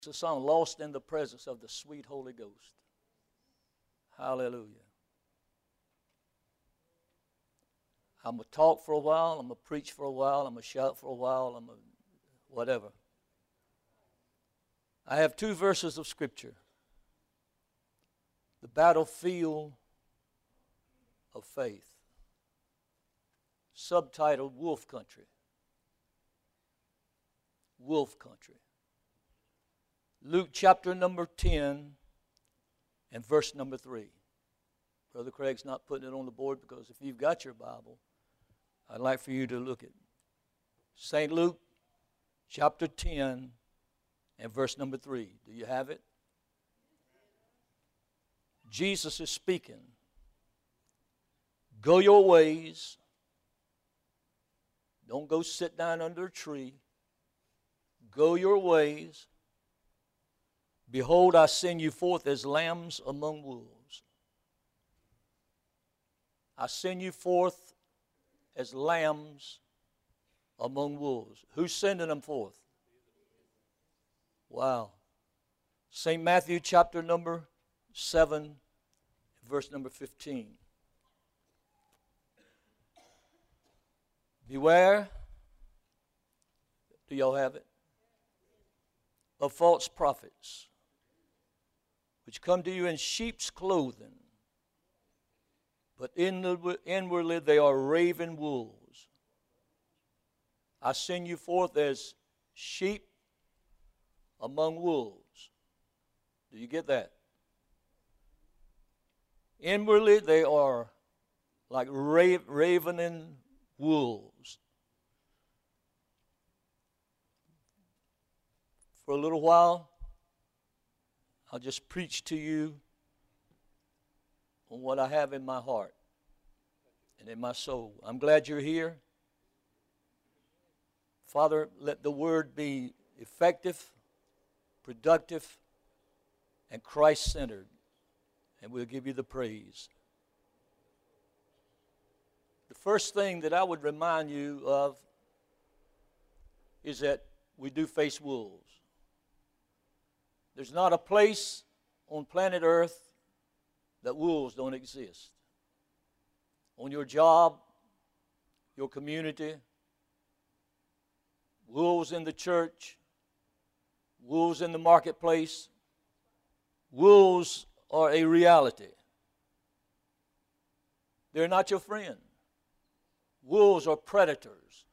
It's a song, Lost in the Presence of the Sweet Holy Ghost. Hallelujah. I'm going to talk for a while. I'm going to preach for a while. I'm going to shout for a while. I'm going to whatever. I have two verses of Scripture. The battlefield of faith. Subtitled Wolf Country. Wolf Country. Luke chapter number 10 and verse number 3. Brother Craig's not putting it on the board because if you've got your Bible, I'd like for you to look at St. Luke chapter 10 and verse number 3. Do you have it? Jesus is speaking. Go your ways. Don't go sit down under a tree. Go your ways. Behold, I send you forth as lambs among wolves. I send you forth as lambs among wolves. Who's sending them forth? Wow. St. Matthew chapter number 7, verse number 15. Beware, do y'all have it? Of false prophets, which come to you in sheep's clothing, but inwardly they are raven wolves. I send you forth as sheep among wolves. Do you get that? Inwardly they are like ravening wolves. For a little while, I'll just preach to you on what I have in my heart and in my soul. I'm glad you're here. Father, let the word be effective, productive, and Christ-centered, and we'll give you the praise. The first thing that I would remind you of is that we do face wolves. There's not a place on planet Earth that wolves don't exist. On your job, your community, wolves in the church, wolves in the marketplace, wolves are a reality. They're not your friend. Wolves are predators.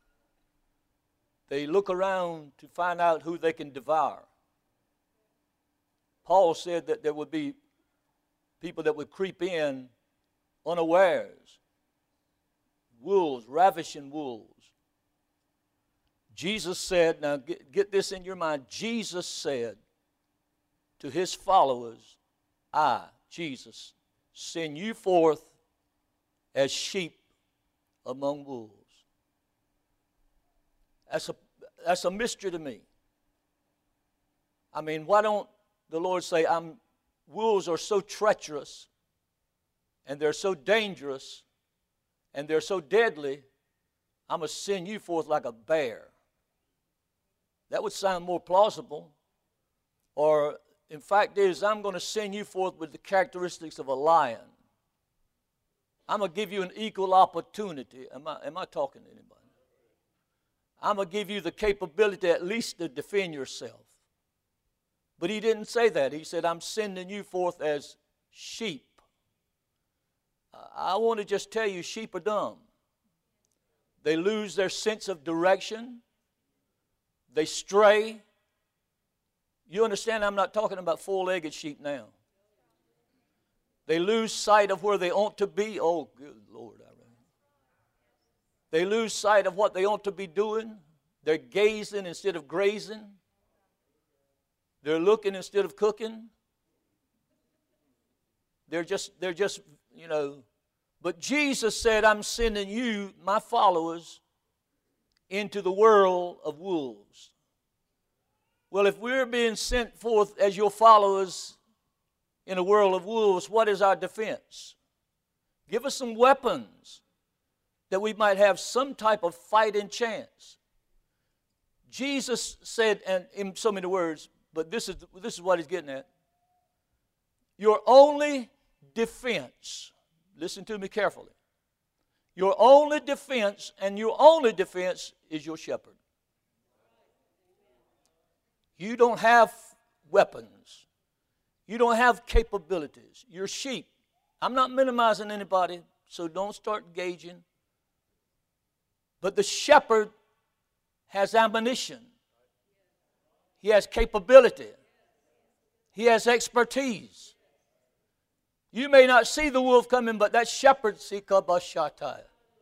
They look around to find out who they can devour. Paul said that there would be people that would creep in unawares. Wolves, ravishing wolves. Jesus said, now get this in your mind, Jesus said to his followers, I, Jesus, send you forth as sheep among wolves. That's a mystery to me. I mean, why don't the Lord say, wolves are so treacherous, and they're so dangerous, and they're so deadly, I'm going to send you forth like a bear. That would sound more plausible. Or, in fact, I'm going to send you forth with the characteristics of a lion. I'm going to give you an equal opportunity. Am I talking to anybody? I'm going to give you the capability at least to defend yourself. But he didn't say that. He said, I'm sending you forth as sheep. I want to just tell you, sheep are dumb. They lose their sense of direction. They stray. You understand, I'm not talking about four-legged sheep now. They lose sight of where they ought to be. Oh, good Lord. They lose sight of what they ought to be doing. They're gazing instead of grazing. They're looking instead of cooking. They're just, But Jesus said, I'm sending you, my followers, into the world of wolves. Well, if we're being sent forth as your followers in a world of wolves, what is our defense? Give us some weapons that we might have some type of fighting chance. Jesus said, and in so many words, but this is what he's getting at. Your only defense, listen to me carefully. Your only defense, and your only defense is your shepherd. You don't have weapons. You don't have capabilities. You're sheep. I'm not minimizing anybody, so don't start gauging. But the shepherd has ammunition. He has capability. He has expertise. You may not see the wolf coming, but that shepherd sees kabashatai.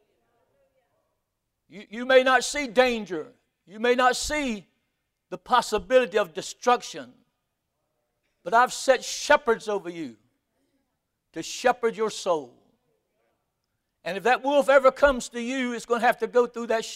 You may not see danger. You may not see the possibility of destruction. But I've set shepherds over you to shepherd your soul. And if that wolf ever comes to you, it's going to have to go through that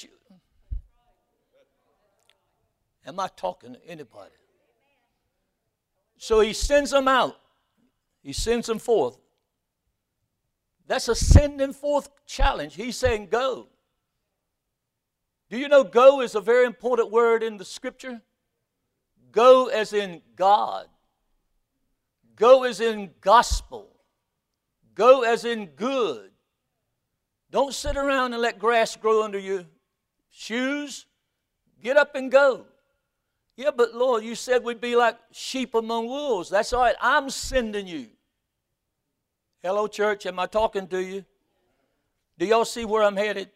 Am I talking to anybody? So he sends them out. He sends them forth. That's a sending forth challenge. He's saying go. Do you know go is a very important word in the scripture? Go as in God. Go as in gospel. Go as in good. Don't sit around and let grass grow under your shoes. Get up and go. Yeah, but Lord, you said we'd be like sheep among wolves. That's all right. I'm sending you. Hello, church. Am I talking to you? Do y'all see where I'm headed?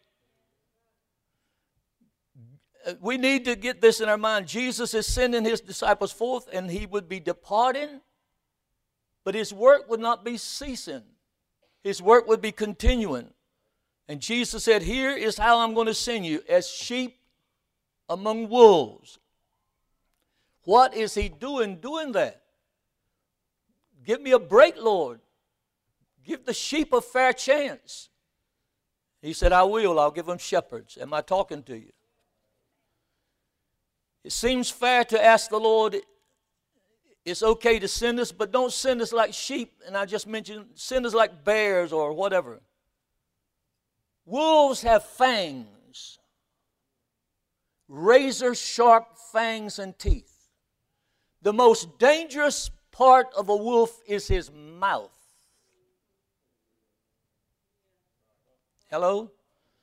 We need to get this in our mind. Jesus is sending his disciples forth, and he would be departing, but his work would not be ceasing. His work would be continuing. And Jesus said, here is how I'm going to send you, as sheep among wolves. What is he doing that? Give me a break, Lord. Give the sheep a fair chance. He said, I will. I'll give them shepherds. Am I talking to you? It seems fair to ask the Lord, it's okay to send us, but don't send us like sheep. And I just mentioned, send us like bears or whatever. Wolves have fangs, razor-sharp fangs and teeth. The most dangerous part of a wolf is his mouth. Hello?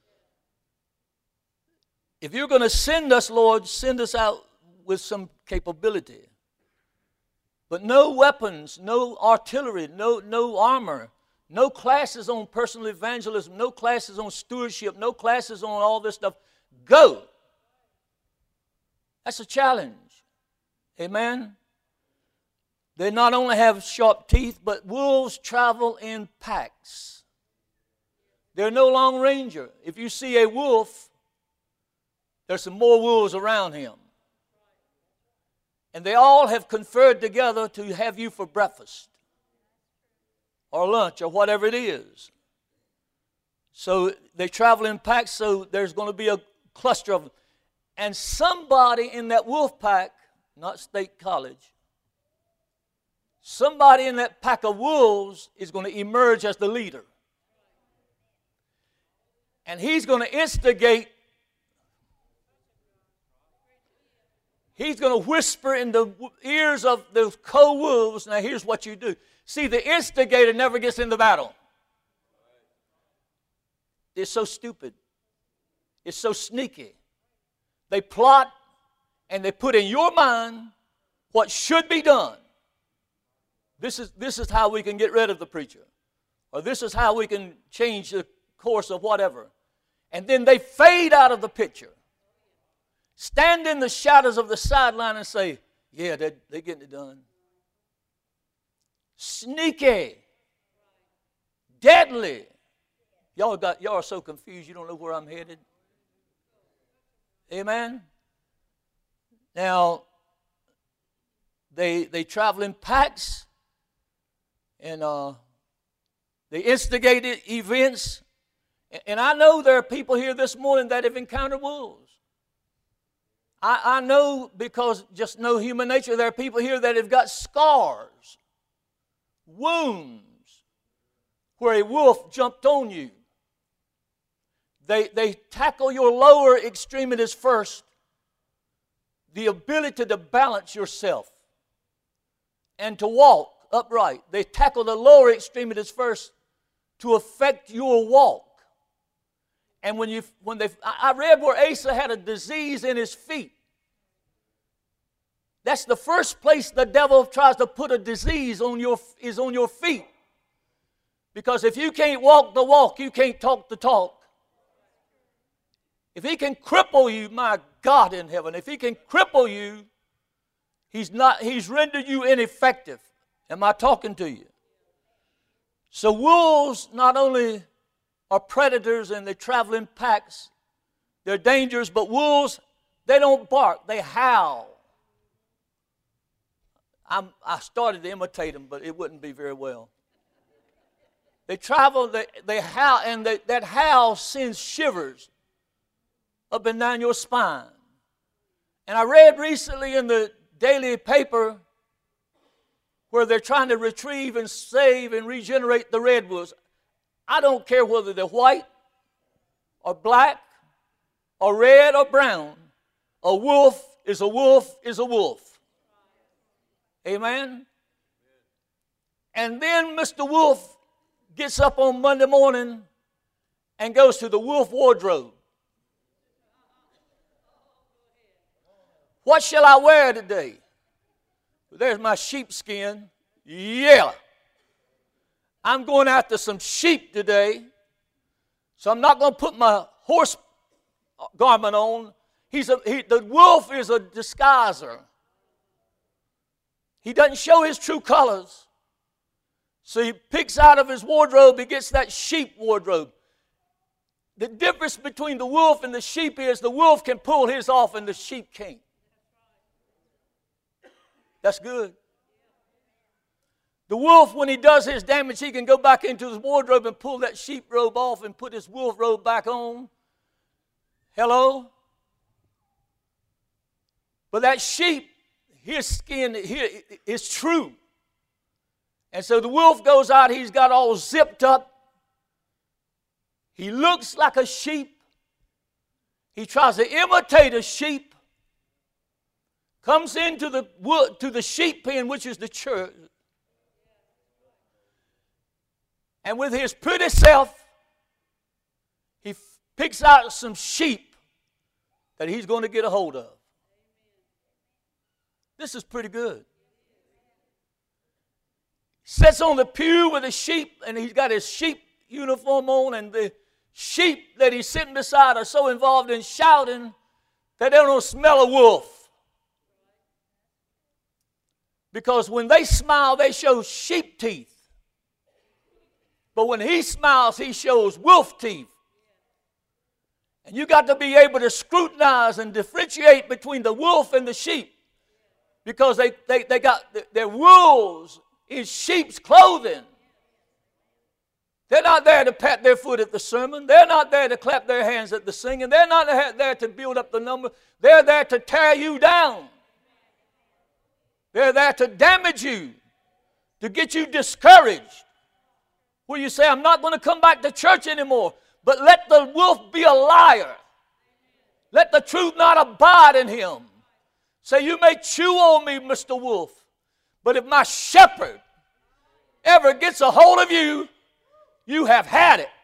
If you're going to send us, Lord, send us out with some capability. But no weapons, no artillery, no armor, no classes on personal evangelism, no classes on stewardship, no classes on all this stuff. Go. That's a challenge. Amen? They not only have sharp teeth, but wolves travel in packs. They're no long ranger. If you see a wolf, there's some more wolves around him. And they all have conferred together to have you for breakfast or lunch or whatever it is. So they travel in packs, so there's going to be a cluster of them. And somebody in that wolf pack, not State College, somebody in that pack of wolves is going to emerge as the leader. And he's going to instigate. He's going to whisper in the ears of those co-wolves. Now here's what you do. See, the instigator never gets in the battle. It's so stupid. It's so sneaky. They plot and they put in your mind what should be done. This is how we can get rid of the preacher. Or this is how we can change the course of whatever. And then they fade out of the picture. Stand in the shadows of the sideline and say, yeah, they're getting it done. Sneaky. Deadly. Y'all are so confused you don't know where I'm headed. Amen? Now, they travel in packs, and they instigated events. And I know there are people here this morning that have encountered wolves. I know, because just know human nature, there are people here that have got scars, wounds, where a wolf jumped on you. They tackle your lower extremities first, the ability to balance yourself. and to walk upright. They tackle the lower extremities first to affect your walk. And I read where Asa had a disease in his feet. That's the first place the devil tries to put a disease on your feet. Because if you can't walk the walk, you can't talk the talk. If he can cripple you, my God in heaven, if he can cripple you, he's rendered you ineffective. Am I talking to you? So wolves not only are predators and they travel in packs, they're dangerous, but wolves, they don't bark, they howl. I started to imitate them, but it wouldn't be very well. They travel, they howl, and that howl sends shivers up and down your spine. And I read recently in the daily paper where they're trying to retrieve and save and regenerate the redwoods. I don't care whether they're white or black or red or brown. A wolf is a wolf is a wolf. Amen? And then Mr. Wolf gets up on Monday morning and goes to the wolf wardrobe. What shall I wear today? There's my sheepskin. Yeah. I'm going after some sheep today. So I'm not going to put my horse garment on. The wolf is a disguiser. He doesn't show his true colors. So he picks out of his wardrobe, he gets that sheep wardrobe. The difference between the wolf and the sheep is the wolf can pull his off and the sheep can't. That's good. The wolf, when he does his damage, he can go back into his wardrobe and pull that sheep robe off and put his wolf robe back on. Hello? But that sheep, his skin is true. And so the wolf goes out, he's got all zipped up. He looks like a sheep. He tries to imitate a sheep. Comes into the sheep pen, which is the church. And with his pretty self, he picks out some sheep that he's going to get a hold of. This is pretty good. Sits on the pew with the sheep, and he's got his sheep uniform on, and the sheep that he's sitting beside are so involved in shouting that they don't smell a wolf. Because when they smile, they show sheep teeth. But when he smiles, he shows wolf teeth. And you got to be able to scrutinize and differentiate between the wolf and the sheep. Because they got their wolves in sheep's clothing. They're not there to pat their foot at the sermon. They're not there to clap their hands at the singing. They're not there to build up the number. They're there to tear you down. They're there to damage you, to get you discouraged. Where you say, I'm not going to come back to church anymore. But let the wolf be a liar. Let the truth not abide in him. Say, you may chew on me, Mr. Wolf, but if my shepherd ever gets a hold of you, you have had it.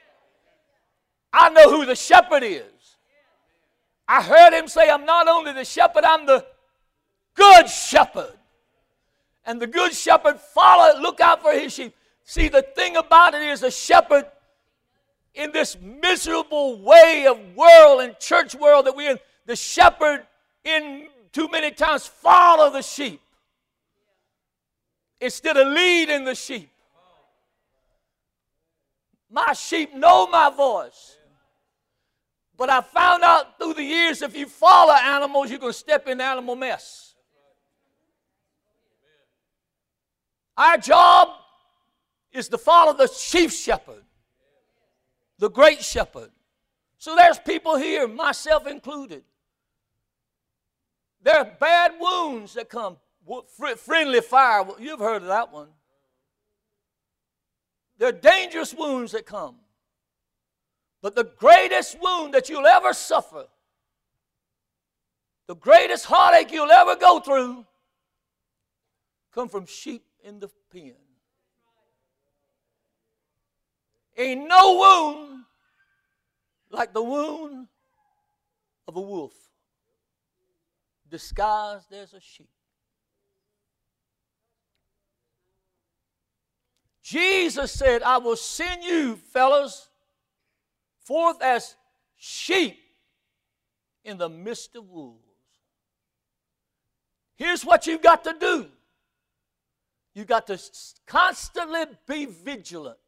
I know who the shepherd is. I heard him say, I'm not only the shepherd, I'm the good shepherd. And the good shepherd look out for his sheep. See, the thing about it is the shepherd in this miserable way of world and church world that we're in, the shepherd in too many times follow the sheep instead of leading the sheep. My sheep know my voice. But I found out through the years, if you follow animals, you're going to step in animal mess. Our job is to follow the chief shepherd, the great shepherd. So there's people here, myself included. There are bad wounds that come. Friendly fire, you've heard of that one. There are dangerous wounds that come. But the greatest wound that you'll ever suffer, the greatest heartache you'll ever go through, come from sheep in the pen. Ain't no wound like the wound of a wolf disguised as a sheep. Jesus said, I will send you, fellas, forth as sheep in the midst of wolves. Here's what you've got to do. You've got to constantly be vigilant.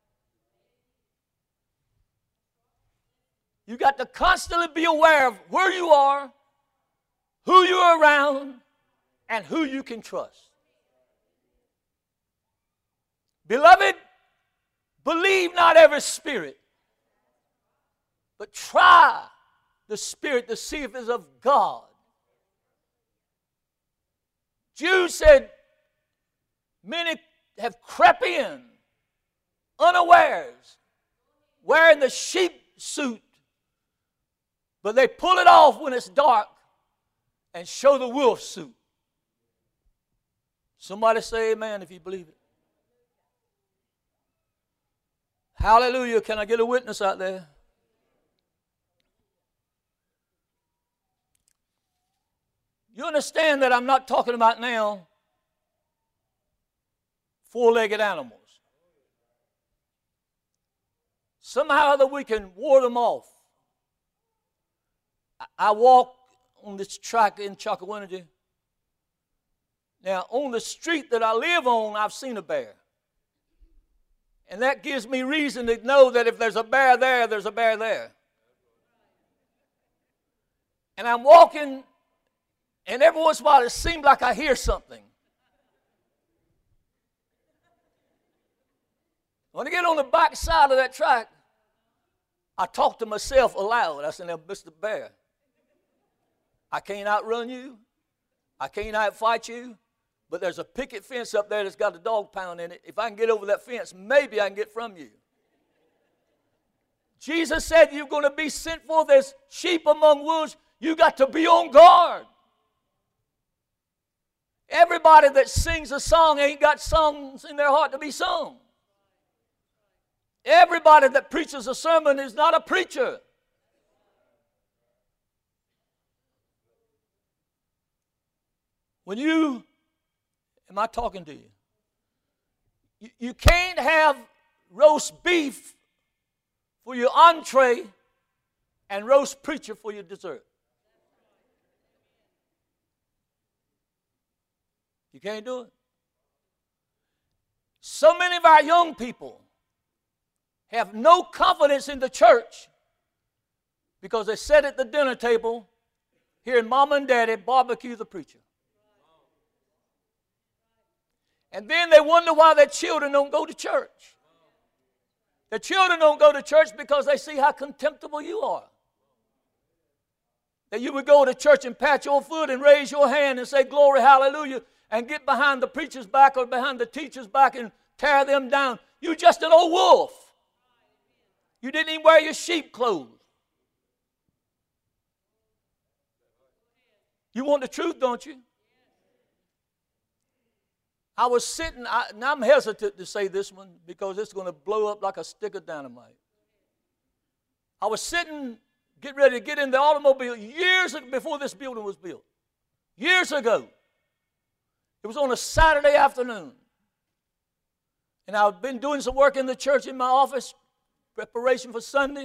You've got to constantly be aware of where you are, who you're around, and who you can trust. Beloved, believe not every spirit, but try the spirit to see if it's of God. Jude said, many have crept in unawares, wearing the sheep suit, but they pull it off when it's dark and show the wolf suit. Somebody say amen if you believe it. Hallelujah. Can I get a witness out there? You understand that I'm not talking about now four-legged animals. Somehow or other we can ward them off. I walk on this track in Chocowinity. Now, on the street that I live on, I've seen a bear. And that gives me reason to know that if there's a bear there, there's a bear there. And I'm walking, and every once in a while it seems like I hear something. When I get on the back side of that track, I talk to myself aloud. I say, now, Mr. Bear, I can't outrun you. I can't outfight you. But there's a picket fence up there that's got a dog pound in it. If I can get over that fence, maybe I can get from you. Jesus said you're going to be sent forth as sheep among wolves. You got to be on guard. Everybody that sings a song ain't got songs in their heart to be sung. Everybody that preaches a sermon is not a preacher. When you, am I talking to you? You can't have roast beef for your entree and roast preacher for your dessert. You can't do it. So many of our young people have no confidence in the church because they sit at the dinner table hearing mama and daddy barbecue the preacher. And then they wonder why their children don't go to church. Their children don't go to church because they see how contemptible you are. That you would go to church and pat your foot and raise your hand and say, glory, hallelujah, and get behind the preacher's back or behind the teacher's back and tear them down. You're just an old wolf. You didn't even wear your sheep clothes. You want the truth, don't you? I was sitting, now I'm hesitant to say this one because it's going to blow up like a stick of dynamite. I was sitting, getting ready to get in the automobile years before this building was built. Years ago. It was on a Saturday afternoon. And I've been doing some work in the church in my office, preparation for Sunday.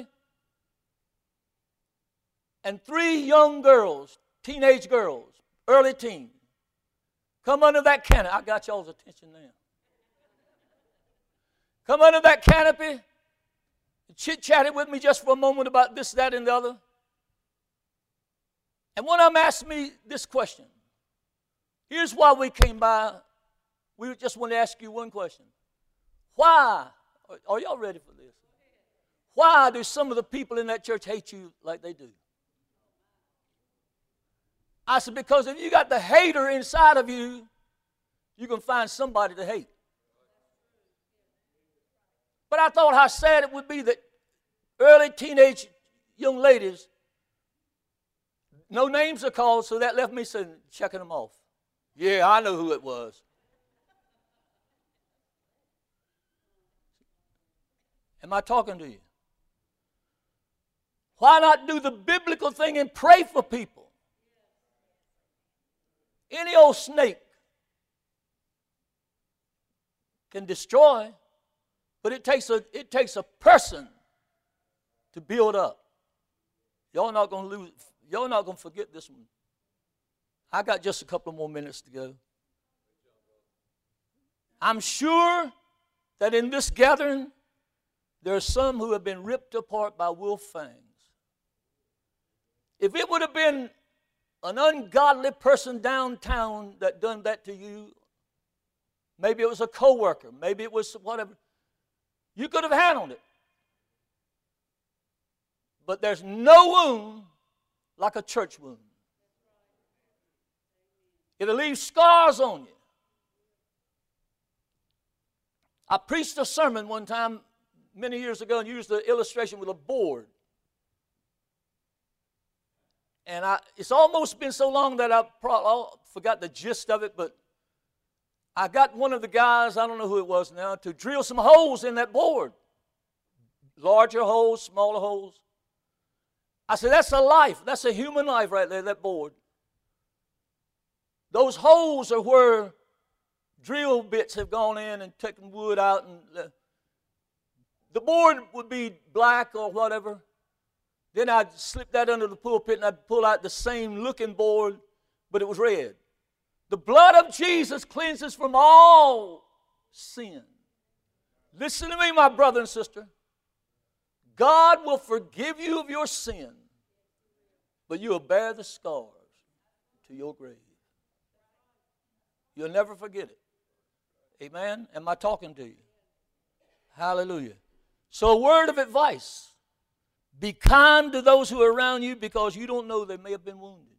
And 3 young girls, teenage girls, early teens, come under that canopy. I got y'all's attention now. Come under that canopy and chit-chatted with me just for a moment about this, that, and the other. And one of them asked me this question. Here's why we came by. We just want to ask you one question. Why? Are y'all ready for this? Why do some of the people in that church hate you like they do? I said, because if you got the hater inside of you, you can find somebody to hate. But I thought how sad it would be that early teenage young ladies, no names are called, so that left me checking them off. Yeah, I know who it was. Am I talking to you? Why not do the biblical thing and pray for people? Any old snake can destroy, but it takes a person to build up. Y'all not going to forget this one. I got just a couple more minutes to go. I'm sure that in this gathering, there are some who have been ripped apart by wolf fangs. If it would have been an ungodly person downtown that done that to you, maybe it was a coworker, maybe it was whatever, you could have handled it. But there's no wound like a church wound. It'll leave scars on you. I preached a sermon one time many years ago and used the illustration with a board. And it's almost been so long that I forgot the gist of it, but I got one of the guys, I don't know who it was now, to drill some holes in that board. Larger holes, smaller holes. I said, that's a life. That's a human life right there, that board. Those holes are where drill bits have gone in and taken wood out. And the board would be black or whatever. Then I'd slip that under the pulpit and I'd pull out the same looking board, but it was red. The blood of Jesus cleanses from all sin. Listen to me, my brother and sister. God will forgive you of your sin, but you will bear the scars to your grave. You'll never forget it. Amen? Am I talking to you? Hallelujah. So a word of advice. Be kind to those who are around you because you don't know they may have been wounded.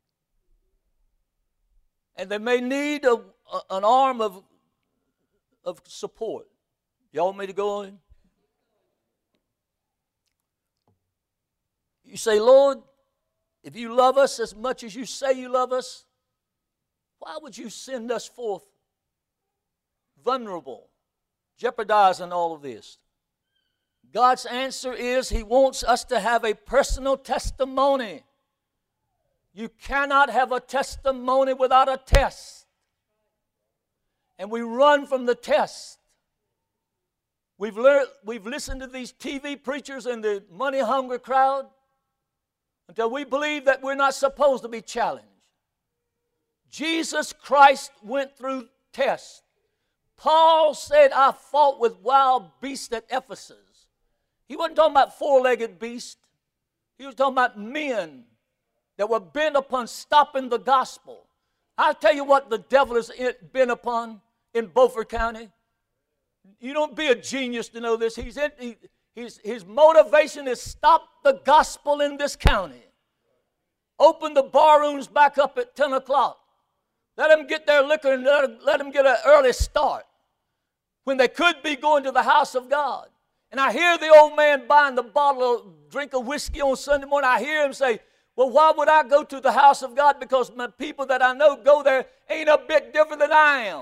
And they may need an arm of support. Y'all want me to go on? You say, Lord, if you love us as much as you say you love us, why would you send us forth vulnerable, jeopardizing all of this? God's answer is He wants us to have a personal testimony. You cannot have a testimony without a test. And we run from the test. We've listened to these TV preachers and the money-hungry crowd until we believe that we're not supposed to be challenged. Jesus Christ went through tests. Paul said, I fought with wild beasts at Ephesus. He wasn't talking about four-legged beasts. He was talking about men that were bent upon stopping the gospel. I'll tell you what the devil is bent upon in Beaufort County. You don't be a genius to know this. His motivation is stop the gospel in this county. Open the bar rooms back up at 10 o'clock. Let them get their liquor and let them get an early start when they could be going to the house of God. And I hear the old man buying the bottle of drink of whiskey on Sunday morning. I hear him say, well, why would I go to the house of God? Because my people that I know go there ain't a bit different than I am.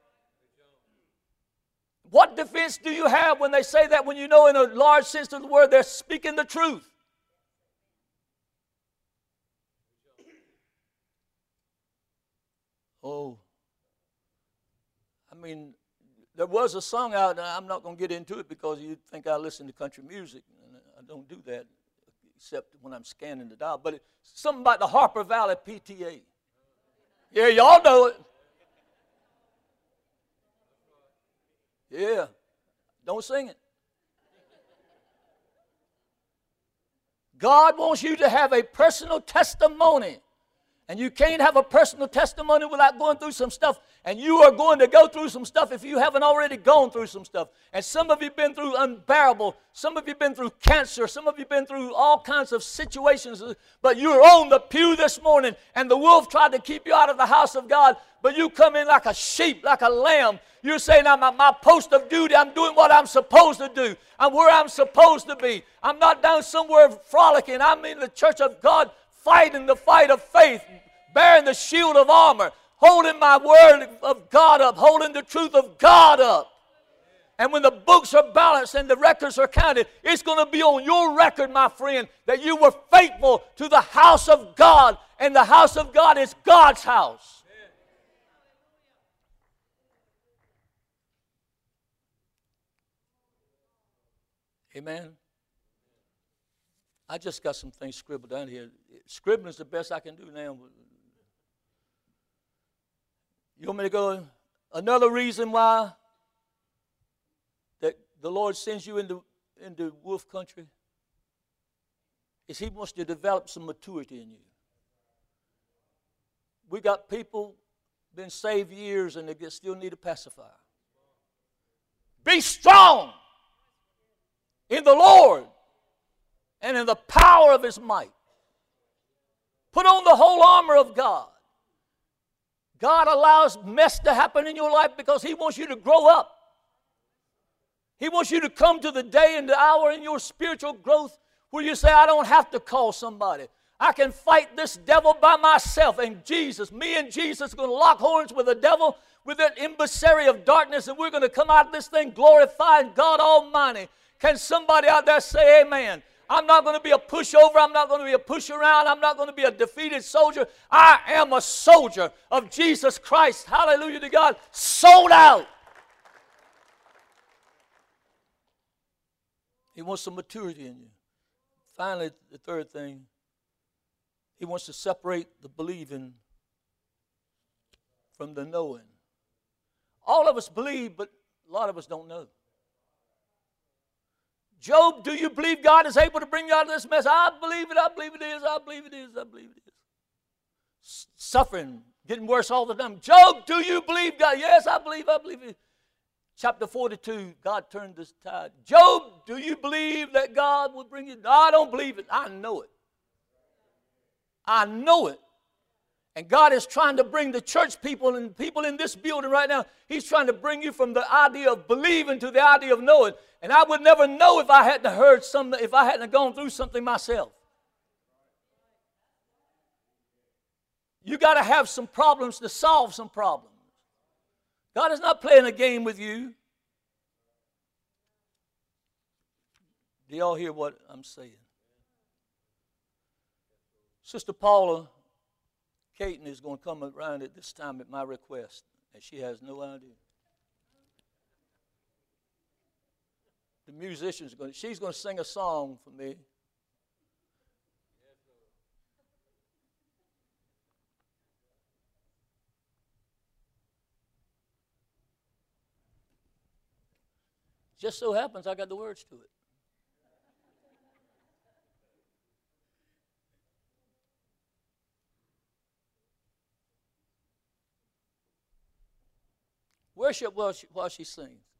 What defense do you have when they say that, when you know in a large sense of the word they're speaking the truth? Oh, I mean, there was a song out, and I'm not going to get into it because you think I listen to country music. And I don't do that except when I'm scanning the dial. But it's something about the Harper Valley PTA. Yeah, y'all know it. Yeah, don't sing it. God wants you to have a personal testimony. And you can't have a personal testimony without going through some stuff. And you are going to go through some stuff if you haven't already gone through some stuff. And some of you have been through unbearable. Some of you have been through cancer. Some of you have been through all kinds of situations. But you're on the pew this morning, and the wolf tried to keep you out of the house of God. But you come in like a sheep, like a lamb. You're saying, I'm at my post of duty. I'm doing what I'm supposed to do. I'm where I'm supposed to be. I'm not down somewhere frolicking. I'm in the church of God, fighting the fight of faith, bearing the shield of armor, holding my word of God up, holding the truth of God up. And when the books are balanced and the records are counted, it's going to be on your record, my friend, that you were faithful to the house of God. And the house of God is God's house. Amen. I just got some things scribbled down here. Scribbling is the best I can do now. You want me to go? Another reason why that the Lord sends you into wolf country is He wants to develop some maturity in you. We got people been saved years and they still need a pacifier. Be strong in the Lord and in the power of His might. Put on the whole armor of God. God allows mess to happen in your life because He wants you to grow up. He wants you to come to the day and the hour in your spiritual growth where you say, I don't have to call somebody. I can fight this devil by myself. And Jesus, me and Jesus are going to lock horns with the devil, with that emissary of darkness, and we're going to come out of this thing glorifying God Almighty. Can somebody out there say amen? I'm not going to be a pushover. I'm not going to be a push around. I'm not going to be a defeated soldier. I am a soldier of Jesus Christ. Hallelujah to God. Sold out. He wants some maturity in you. Finally, the third thing, He wants to separate the believing from the knowing. All of us believe, but a lot of us don't know. Job, do you believe God is able to bring you out of this mess? I believe it, I believe it is, I believe it is, I believe it is. Suffering, getting worse all the time. Job, do you believe God? Yes, I believe it. Chapter 42, God turned this tide. Job, do you believe that God will bring you? No, I don't believe it. I know it. I know it. And God is trying to bring the church people and people in this building right now, He's trying to bring you from the idea of believing to the idea of knowing. And I would never know if I hadn't heard something, if I hadn't gone through something myself. You got to have some problems to solve some problems. God is not playing a game with you. Do y'all hear what I'm saying? Sister Paula Caton is going to come around at this time at my request, and she has no idea. The musicians are she's going to sing a song for me. Just so happens I got the words to it. Worship while she sings.